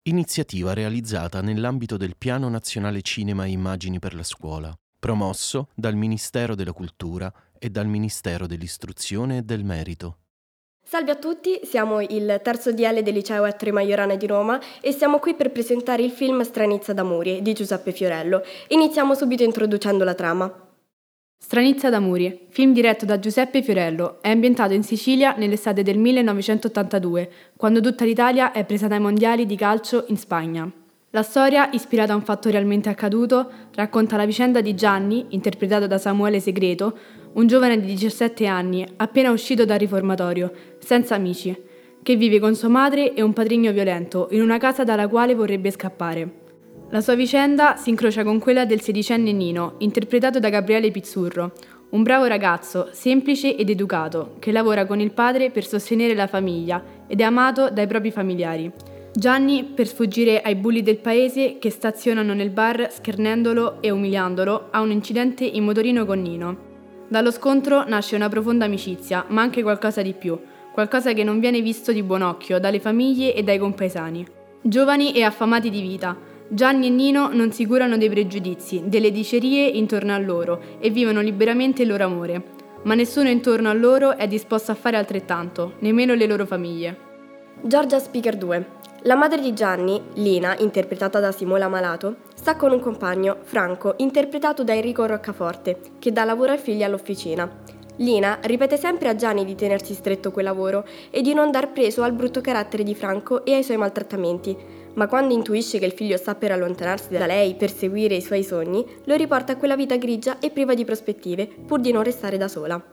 iniziativa realizzata nell'ambito del Piano Nazionale Cinema e Immagini per la Scuola, promosso dal Ministero della Cultura e dal Ministero dell'Istruzione e del Merito. Salve a tutti, siamo il terzo DL del Liceo Ettore Majorana di Roma e siamo qui per presentare il film Stranezza d'amore di Giuseppe Fiorello. Iniziamo subito introducendo la trama. Stranezza d'amore, film diretto da Giuseppe Fiorello, è ambientato in Sicilia nell'estate del 1982, quando tutta l'Italia è presa dai mondiali di calcio in Spagna. La storia, ispirata a un fatto realmente accaduto, racconta la vicenda di Gianni, interpretato da Samuele Segreto, un giovane di 17 anni, appena uscito dal riformatorio, senza amici, che vive con sua madre e un patrigno violento in una casa dalla quale vorrebbe scappare. La sua vicenda si incrocia con quella del sedicenne Nino, interpretato da Gabriele Pizzurro, un bravo ragazzo, semplice ed educato, che lavora con il padre per sostenere la famiglia ed è amato dai propri familiari. Gianni, per sfuggire ai bulli del paese che stazionano nel bar schernendolo e umiliandolo, ha un incidente in motorino con Nino. Dallo scontro nasce una profonda amicizia, ma anche qualcosa di più, qualcosa che non viene visto di buon occhio dalle famiglie e dai compaesani. Giovani e affamati di vita, Gianni e Nino non si curano dei pregiudizi, delle dicerie intorno a loro e vivono liberamente il loro amore. Ma nessuno intorno a loro è disposto a fare altrettanto, nemmeno le loro famiglie. Giorgia Speaker 2. La madre di Gianni, Lina, interpretata da Simona Malato, sta con un compagno, Franco, interpretato da Enrico Roccaforte, che dà lavoro ai figli all'officina. Lina ripete sempre a Gianni di tenersi stretto quel lavoro e di non dar preso al brutto carattere di Franco e ai suoi maltrattamenti, ma quando intuisce che il figlio sta per allontanarsi da lei per seguire i suoi sogni, lo riporta a quella vita grigia e priva di prospettive, pur di non restare da sola.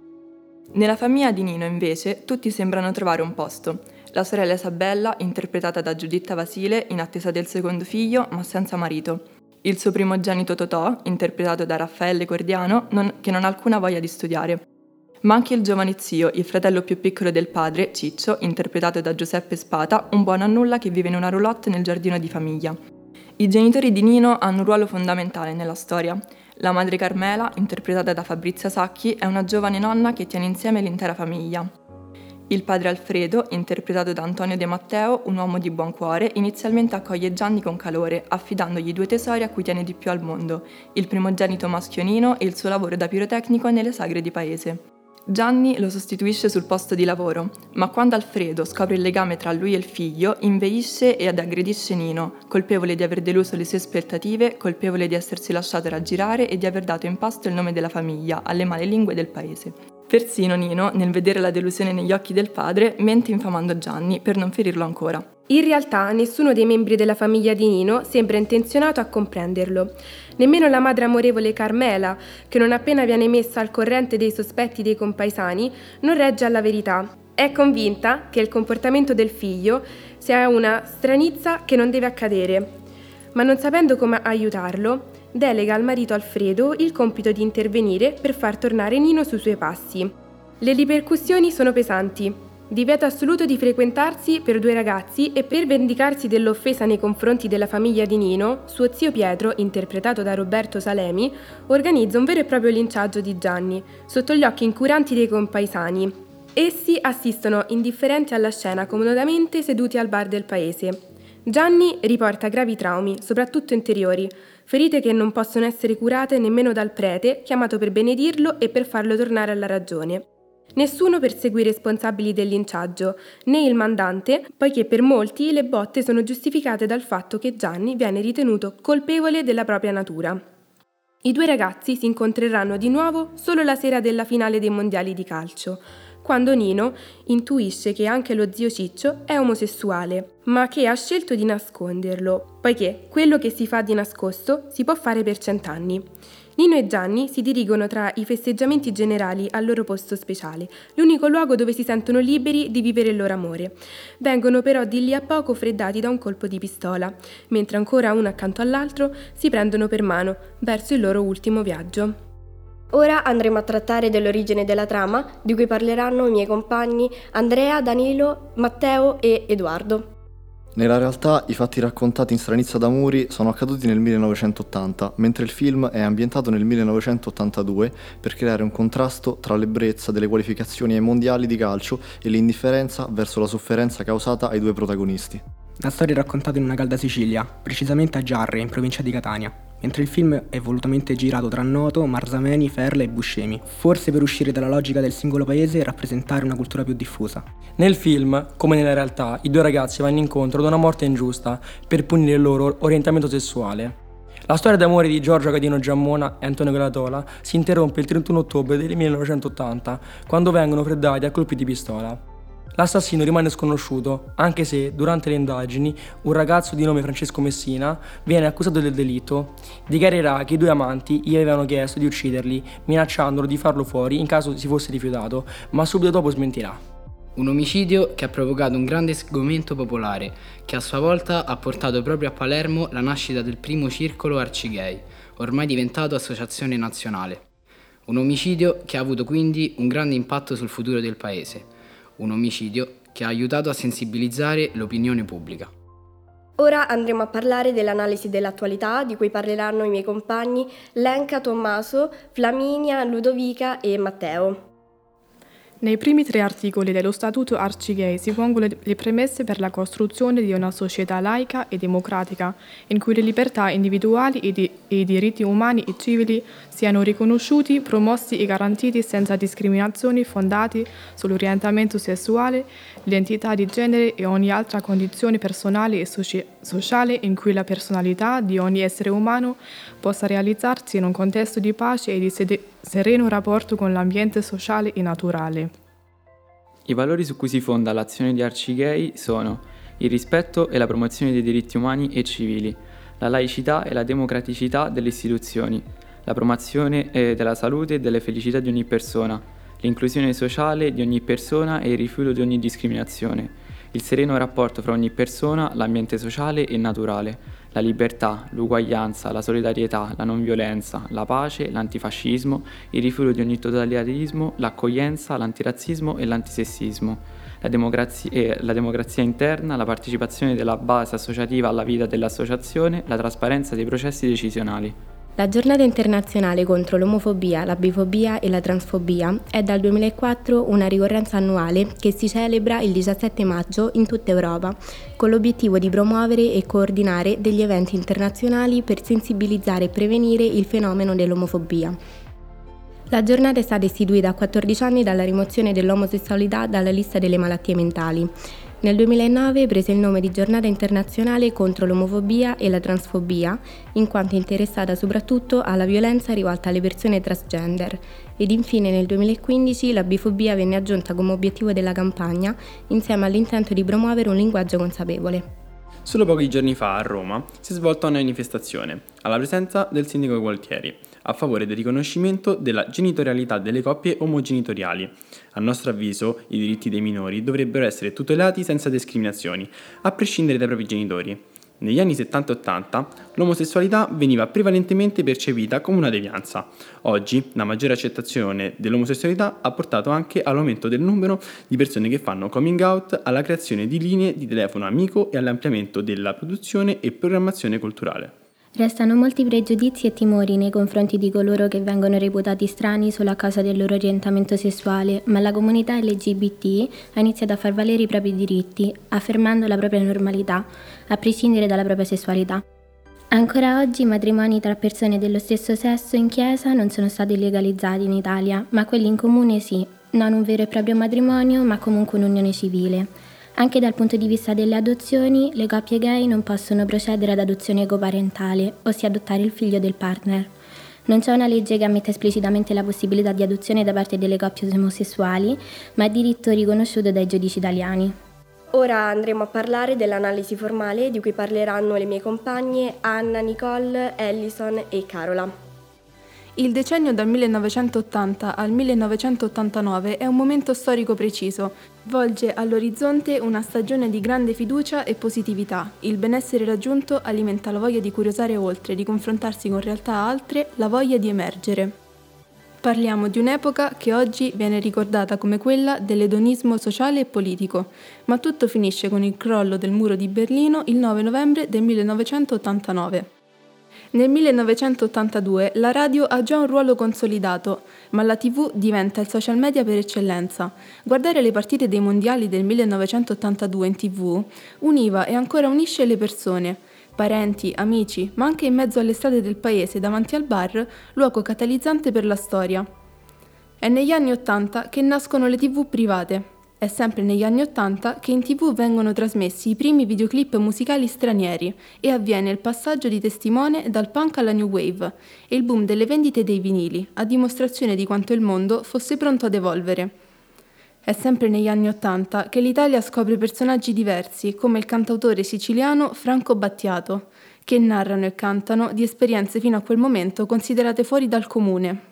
Nella famiglia di Nino, invece, tutti sembrano trovare un posto. La sorella Isabella, interpretata da Giuditta Basile, in attesa del secondo figlio, ma senza marito. Il suo primogenito Totò, interpretato da Raffaele Cordiano, che non ha alcuna voglia di studiare. Ma anche il giovane zio, il fratello più piccolo del padre, Ciccio, interpretato da Giuseppe Spata, un buono a nulla che vive in una roulotte nel giardino di famiglia. I genitori di Nino hanno un ruolo fondamentale nella storia. La madre Carmela, interpretata da Fabrizia Sacchi, è una giovane nonna che tiene insieme l'intera famiglia. Il padre Alfredo, interpretato da Antonio De Matteo, un uomo di buon cuore, inizialmente accoglie Gianni con calore, affidandogli 2 tesori a cui tiene di più al mondo, il primogenito maschio Nino e il suo lavoro da pirotecnico nelle sagre di paese. Gianni lo sostituisce sul posto di lavoro, ma quando Alfredo scopre il legame tra lui e il figlio, inveisce ed aggredisce Nino, colpevole di aver deluso le sue aspettative, colpevole di essersi lasciato raggirare e di aver dato in pasto il nome della famiglia alle malelingue del paese. Persino Nino, nel vedere la delusione negli occhi del padre, mente infamando Gianni per non ferirlo ancora. In realtà nessuno dei membri della famiglia di Nino sembra intenzionato a comprenderlo. Nemmeno la madre amorevole Carmela, che non appena viene messa al corrente dei sospetti dei compaesani, non regge alla verità. È convinta che il comportamento del figlio sia una stranezza che non deve accadere, ma non sapendo come aiutarlo, delega al marito Alfredo il compito di intervenire per far tornare Nino sui suoi passi. Le ripercussioni sono pesanti. Divieto assoluto di frequentarsi per 2 ragazzi e per vendicarsi dell'offesa nei confronti della famiglia di Nino, suo zio Pietro, interpretato da Roberto Salemi, organizza un vero e proprio linciaggio di Gianni, sotto gli occhi incuranti dei compaesani. Essi assistono indifferenti alla scena comodamente seduti al bar del paese. Gianni riporta gravi traumi, soprattutto interiori, ferite che non possono essere curate nemmeno dal prete, chiamato per benedirlo e per farlo tornare alla ragione. Nessuno persegue i responsabili del linciaggio, né il mandante, poiché per molti le botte sono giustificate dal fatto che Gianni viene ritenuto colpevole della propria natura. I 2 ragazzi si incontreranno di nuovo solo la sera della finale dei mondiali di calcio, quando Nino intuisce che anche lo zio Ciccio è omosessuale, ma che ha scelto di nasconderlo, poiché quello che si fa di nascosto si può fare per 100 anni. Nino e Gianni si dirigono tra i festeggiamenti generali al loro posto speciale, l'unico luogo dove si sentono liberi di vivere il loro amore. Vengono però di lì a poco freddati da un colpo di pistola, mentre ancora uno accanto all'altro si prendono per mano verso il loro ultimo viaggio. Ora andremo a trattare dell'origine della trama, di cui parleranno i miei compagni Andrea, Danilo, Matteo e Edoardo. Nella realtà i fatti raccontati in Stranezza d'amore sono accaduti nel 1980, mentre il film è ambientato nel 1982 per creare un contrasto tra l'ebbrezza delle qualificazioni ai mondiali di calcio e l'indifferenza verso la sofferenza causata ai 2 protagonisti. La storia è raccontata in una calda Sicilia, precisamente a Giarre, in provincia di Catania, mentre il film è volutamente girato tra Noto, Marzameni, Ferla e Buscemi, forse per uscire dalla logica del singolo paese e rappresentare una cultura più diffusa. Nel film, come nella realtà, i due ragazzi vanno incontro ad una morte ingiusta per punire il loro orientamento sessuale. La storia d'amore di Giorgio Cadino Giammona e Antonio Gratola si interrompe il 31 ottobre del 1980, quando vengono freddati a colpi di pistola. L'assassino rimane sconosciuto, anche se, durante le indagini, un ragazzo di nome Francesco Messina viene accusato del delitto. Dichiarerà che i due amanti gli avevano chiesto di ucciderli, minacciandolo di farlo fuori in caso si fosse rifiutato, ma subito dopo smentirà. Un omicidio che ha provocato un grande sgomento popolare, che a sua volta ha portato proprio a Palermo la nascita del primo circolo Arcigay, ormai diventato associazione nazionale. Un omicidio che ha avuto quindi un grande impatto sul futuro del paese. Un omicidio che ha aiutato a sensibilizzare l'opinione pubblica. Ora andremo a parlare dell'analisi dell'attualità di cui parleranno i miei compagni Lenka, Tommaso, Flaminia, Ludovica e Matteo. Nei primi 3 articoli dello Statuto Arcigay si pongono le premesse per la costruzione di una società laica e democratica, in cui le libertà individuali e i diritti umani e civili siano riconosciuti, promossi e garantiti senza discriminazioni fondate sull'orientamento sessuale, l'identità di genere e ogni altra condizione personale e sociale in cui la personalità di ogni essere umano possa realizzarsi in un contesto di pace e di sereno rapporto con l'ambiente sociale e naturale. I valori su cui si fonda l'azione di Arcigay sono il rispetto e la promozione dei diritti umani e civili, la laicità e la democraticità delle istituzioni, la promozione della salute e delle felicità di ogni persona, l'inclusione sociale di ogni persona e il rifiuto di ogni discriminazione, il sereno rapporto fra ogni persona, l'ambiente sociale e naturale, la libertà, l'uguaglianza, la solidarietà, la non violenza, la pace, l'antifascismo, il rifiuto di ogni totalitarismo, l'accoglienza, l'antirazzismo e l'antisessismo, la democrazia interna, la partecipazione della base associativa alla vita dell'associazione, la trasparenza dei processi decisionali. La giornata internazionale contro l'omofobia, la bifobia e la transfobia è dal 2004 una ricorrenza annuale che si celebra il 17 maggio in tutta Europa, con l'obiettivo di promuovere e coordinare degli eventi internazionali per sensibilizzare e prevenire il fenomeno dell'omofobia. La giornata è stata istituita a 14 anni dalla rimozione dell'omosessualità dalla lista delle malattie mentali. Nel 2009 prese il nome di Giornata internazionale contro l'omofobia e la transfobia, in quanto interessata soprattutto alla violenza rivolta alle persone transgender. Ed infine nel 2015 la bifobia venne aggiunta come obiettivo della campagna, insieme all'intento di promuovere un linguaggio consapevole. Solo pochi giorni fa a Roma si è svolta una manifestazione, alla presenza del sindaco Gualtieri, a favore del riconoscimento della genitorialità delle coppie omogenitoriali. A nostro avviso, i diritti dei minori dovrebbero essere tutelati senza discriminazioni, a prescindere dai propri genitori. Negli anni 70 e 80 l'omosessualità veniva prevalentemente percepita come una devianza. Oggi la maggiore accettazione dell'omosessualità ha portato anche all'aumento del numero di persone che fanno coming out, alla creazione di linee di telefono amico e all'ampliamento della produzione e programmazione culturale. Restano molti pregiudizi e timori nei confronti di coloro che vengono reputati strani solo a causa del loro orientamento sessuale, ma la comunità LGBT ha iniziato a far valere i propri diritti, affermando la propria normalità, a prescindere dalla propria sessualità. Ancora oggi i matrimoni tra persone dello stesso sesso in chiesa non sono stati legalizzati in Italia, ma quelli in comune sì, non un vero e proprio matrimonio, ma comunque un'unione civile. Anche dal punto di vista delle adozioni, le coppie gay non possono procedere ad adozione coparentale, ossia adottare il figlio del partner. Non c'è una legge che ammetta esplicitamente la possibilità di adozione da parte delle coppie omosessuali, ma è diritto riconosciuto dai giudici italiani. Ora andremo a parlare dell'analisi formale di cui parleranno le mie compagne Anna, Nicole, Ellison e Carola. Il decennio dal 1980 al 1989 è un momento storico preciso. Volge all'orizzonte una stagione di grande fiducia e positività. Il benessere raggiunto alimenta la voglia di curiosare oltre, di confrontarsi con realtà altre, la voglia di emergere. Parliamo di un'epoca che oggi viene ricordata come quella dell'edonismo sociale e politico, ma tutto finisce con il crollo del muro di Berlino il 9 novembre del 1989. Nel 1982 la radio ha già un ruolo consolidato, ma la TV diventa il social media per eccellenza. Guardare le partite dei mondiali del 1982 in TV univa e ancora unisce le persone, parenti, amici, ma anche in mezzo alle strade del paese davanti al bar, luogo catalizzante per la storia. È negli anni '80 che nascono le TV private. È sempre negli anni '80 che in TV vengono trasmessi i primi videoclip musicali stranieri e avviene il passaggio di testimone dal punk alla new wave e il boom delle vendite dei vinili, a dimostrazione di quanto il mondo fosse pronto ad evolvere. È sempre negli anni '80 che l'Italia scopre personaggi diversi, come il cantautore siciliano Franco Battiato, che narrano e cantano di esperienze fino a quel momento considerate fuori dal comune.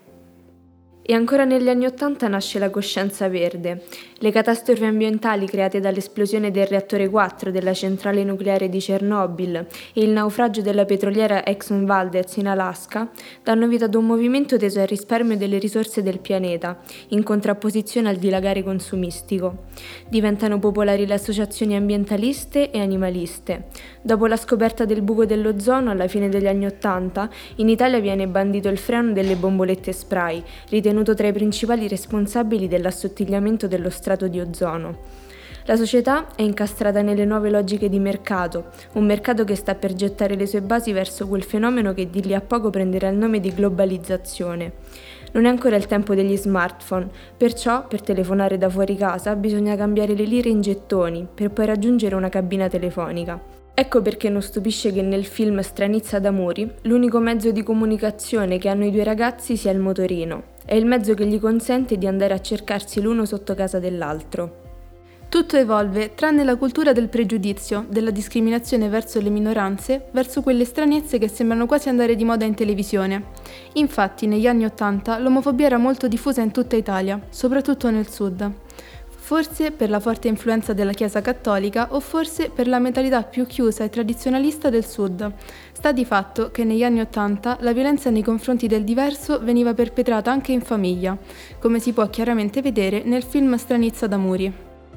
E ancora negli anni '80 nasce la coscienza verde. Le catastrofi ambientali create dall'esplosione del reattore 4 della centrale nucleare di Chernobyl e il naufragio della petroliera Exxon Valdez in Alaska danno vita ad un movimento teso al risparmio delle risorse del pianeta, in contrapposizione al dilagare consumistico. Diventano popolari le associazioni ambientaliste e animaliste. Dopo la scoperta del buco dell'ozono alla fine degli anni '80, in Italia viene bandito il freno delle bombolette spray, ritenuto tra i principali responsabili dell'assottigliamento dello strato di ozono. La società è incastrata nelle nuove logiche di mercato, un mercato che sta per gettare le sue basi verso quel fenomeno che di lì a poco prenderà il nome di globalizzazione. Non è ancora il tempo degli smartphone, perciò per telefonare da fuori casa bisogna cambiare le lire in gettoni per poi raggiungere una cabina telefonica. Ecco perché non stupisce che nel film Stranizza d'amori l'unico mezzo di comunicazione che hanno i due ragazzi sia il motorino. È il mezzo che gli consente di andare a cercarsi l'uno sotto casa dell'altro. Tutto evolve, tranne la cultura del pregiudizio, della discriminazione verso le minoranze, verso quelle stranezze che sembrano quasi andare di moda in televisione. Infatti, negli anni '80 l'omofobia era molto diffusa in tutta Italia, soprattutto nel sud. Forse per la forte influenza della Chiesa cattolica o forse per la mentalità più chiusa e tradizionalista del sud. Sta di fatto che negli anni '80 la violenza nei confronti del diverso veniva perpetrata anche in famiglia, come si può chiaramente vedere nel film Stranizza d'amori.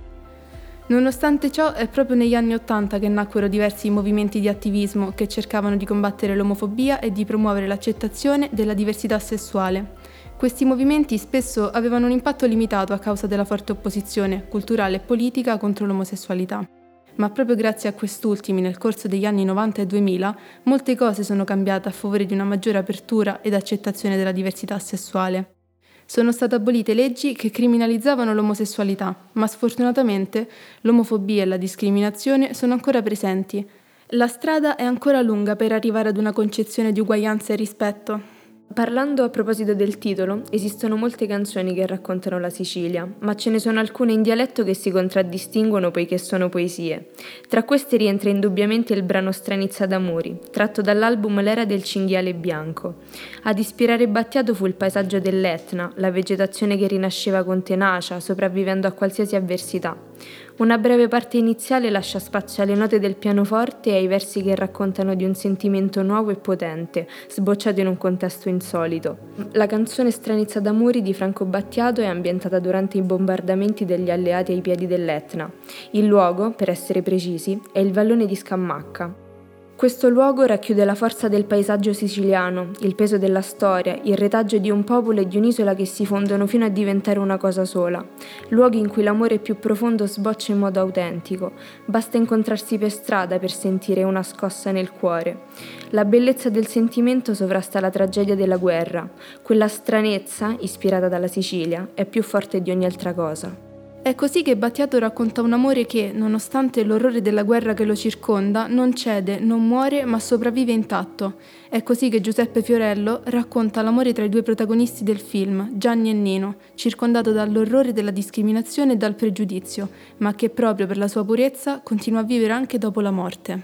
Nonostante ciò, è proprio negli anni '80 che nacquero diversi movimenti di attivismo che cercavano di combattere l'omofobia e di promuovere l'accettazione della diversità sessuale. Questi movimenti spesso avevano un impatto limitato a causa della forte opposizione culturale e politica contro l'omosessualità. Ma proprio grazie a quest'ultimi, nel corso degli anni 90 e 2000, molte cose sono cambiate a favore di una maggiore apertura ed accettazione della diversità sessuale. Sono state abolite leggi che criminalizzavano l'omosessualità, ma sfortunatamente l'omofobia e la discriminazione sono ancora presenti. La strada è ancora lunga per arrivare ad una concezione di uguaglianza e rispetto. Parlando a proposito del titolo, esistono molte canzoni che raccontano la Sicilia, ma ce ne sono alcune in dialetto che si contraddistinguono poiché sono poesie. Tra queste rientra indubbiamente il brano Stranizza d'amori, tratto dall'album L'era del cinghiale bianco. Ad ispirare Battiato fu il paesaggio dell'Etna, la vegetazione che rinasceva con tenacia, sopravvivendo a qualsiasi avversità. Una breve parte iniziale lascia spazio alle note del pianoforte e ai versi che raccontano di un sentimento nuovo e potente, sbocciato in un contesto insolito. La canzone Stranizza d'amori di Franco Battiato è ambientata durante i bombardamenti degli alleati ai piedi dell'Etna. Il luogo, per essere precisi, è il vallone di Scamacca. Questo luogo racchiude la forza del paesaggio siciliano, il peso della storia, il retaggio di un popolo e di un'isola che si fondono fino a diventare una cosa sola. Luoghi in cui l'amore più profondo sboccia in modo autentico. Basta incontrarsi per strada per sentire una scossa nel cuore. La bellezza del sentimento sovrasta la tragedia della guerra. Quella stranezza, ispirata dalla Sicilia, è più forte di ogni altra cosa. È così che Battiato racconta un amore che, nonostante l'orrore della guerra che lo circonda, non cede, non muore, ma sopravvive intatto. È così che Giuseppe Fiorello racconta l'amore tra i due protagonisti del film, Gianni e Nino, circondato dall'orrore della discriminazione e dal pregiudizio, ma che proprio per la sua purezza continua a vivere anche dopo la morte.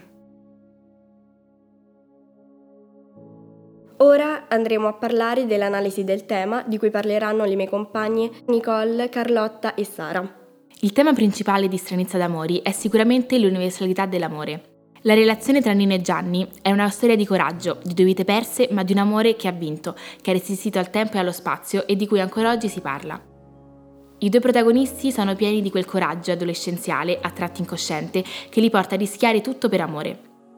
Ora andremo a parlare dell'analisi del tema di cui parleranno le mie compagne Nicole, Carlotta e Sara. Il tema principale di Stranizza d'amori è sicuramente l'universalità dell'amore. La relazione tra Nino e Gianni è una storia di coraggio, di due vite perse, ma di un amore che ha vinto, che ha resistito al tempo e allo spazio e di cui ancora oggi si parla. I due protagonisti sono pieni di quel coraggio adolescenziale, a tratti incosciente, che li porta a rischiare tutto per amore.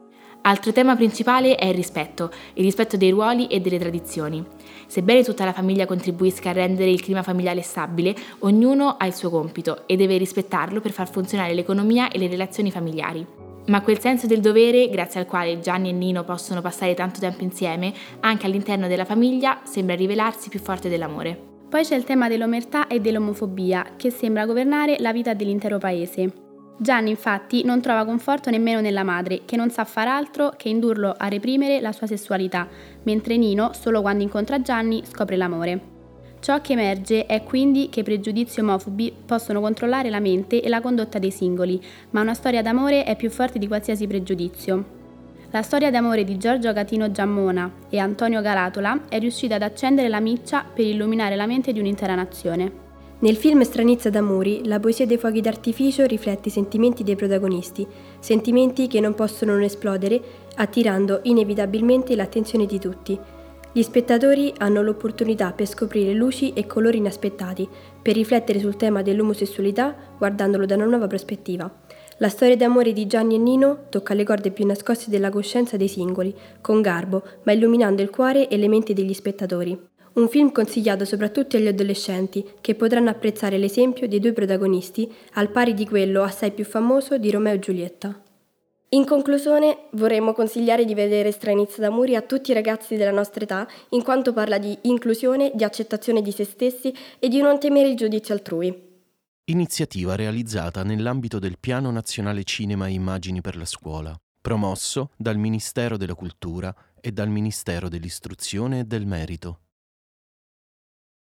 Altro tema principale è il rispetto dei ruoli e delle tradizioni. Sebbene tutta la famiglia contribuisca a rendere il clima familiare stabile, ognuno ha il suo compito e deve rispettarlo per far funzionare l'economia e le relazioni familiari. Ma quel senso del dovere, grazie al quale Gianni e Nino possono passare tanto tempo insieme, anche all'interno della famiglia, sembra rivelarsi più forte dell'amore. Poi c'è il tema dell'omertà e dell'omofobia, che sembra governare la vita dell'intero paese. Gianni infatti non trova conforto nemmeno nella madre, che non sa far altro che indurlo a reprimere la sua sessualità, mentre Nino, solo quando incontra Gianni, scopre l'amore. Ciò che emerge è quindi che i pregiudizi omofobi possono controllare la mente e la condotta dei singoli, ma una storia d'amore è più forte di qualsiasi pregiudizio. La storia d'amore di Giorgio Agatino Giammona e Antonio Galatola è riuscita ad accendere la miccia per illuminare la mente di un'intera nazione. Nel film Stranezza d'amori, la poesia dei fuochi d'artificio riflette i sentimenti dei protagonisti, sentimenti che non possono non esplodere, attirando inevitabilmente l'attenzione di tutti. Gli spettatori hanno l'opportunità per scoprire luci e colori inaspettati, per riflettere sul tema dell'omosessualità guardandolo da una nuova prospettiva. La storia d'amore di Gianni e Nino tocca le corde più nascoste della coscienza dei singoli, con garbo, ma illuminando il cuore e le menti degli spettatori. Un film consigliato soprattutto agli adolescenti, che potranno apprezzare l'esempio dei due protagonisti, al pari di quello assai più famoso di Romeo e Giulietta. In conclusione, vorremmo consigliare di vedere Stranezza d'amori a tutti i ragazzi della nostra età, in quanto parla di inclusione, di accettazione di se stessi e di non temere il giudizio altrui. Iniziativa realizzata nell'ambito del Piano Nazionale Cinema e Immagini per la Scuola, promosso dal Ministero della Cultura e dal Ministero dell'Istruzione e del Merito.